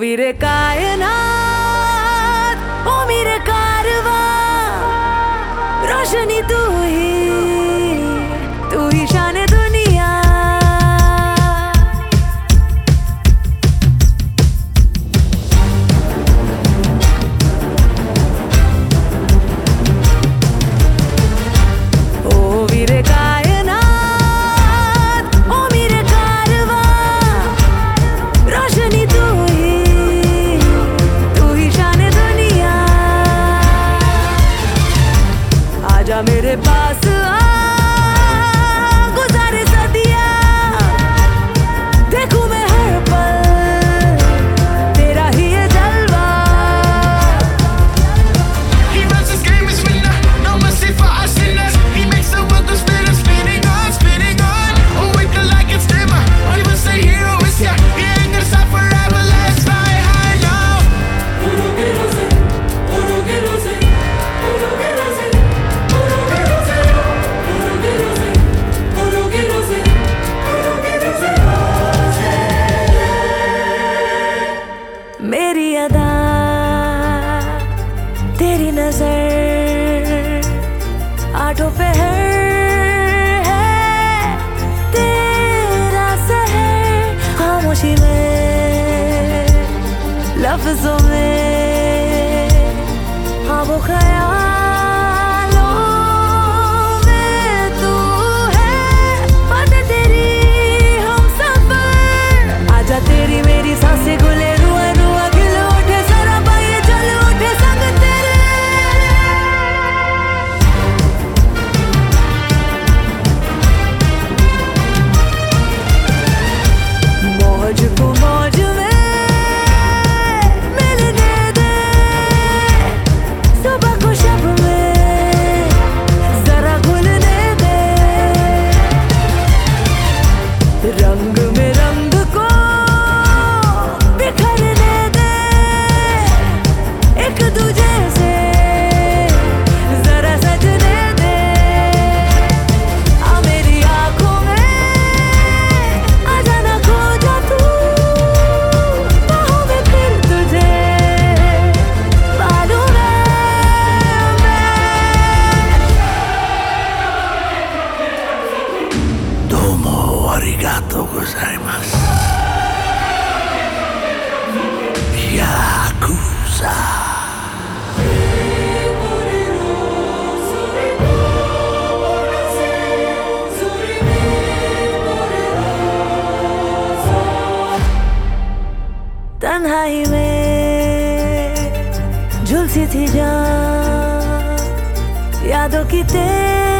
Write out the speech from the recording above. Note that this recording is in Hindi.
वीरे कायनात, ओ मेरे कारवा, रोशनी तू ही शान दुनिया। ओ वीरे कायनात, ओ मेरे कारवा, रोशनी तू ही शान दुनिया। आजा मेरे पास आ, गुजारे सदियां, देखूं मैं हर पल तेरा ही ये जलवा। He runs this game as winner, no mercy for us sinners. He makes the world go spinning, spinning on, spinning on. Oh, wake up like it's dimmer. Or even say hero is ya. He ain't gonna stop forever. Let's fly high now. मेरी अदा, तेरी नजर, आठों पे है तेरा सहर। खामोशी में, लफ्जों में, हाँ वो ख्यालों में तू है। बातें तेरी हम सफर, आजा तेरी मेरी सांसें घुले, रुआ रुआ खिल उठे सराबा, ये जल उठे संग तेरे। मौज को मौज में मिलने दे, सुबह को शब में जरा घुलने दे। रंग में रंग को बिखरने दे, एक दूजे से जरा सजने दे। आ मेरी आंखों में आ जाना, खो जा तू बाहों में, फिर तुझे मालूम है Domo arigato gozaimasu. Yakuza. तन्हाई में झुलसी थी जान, यादों की तेरी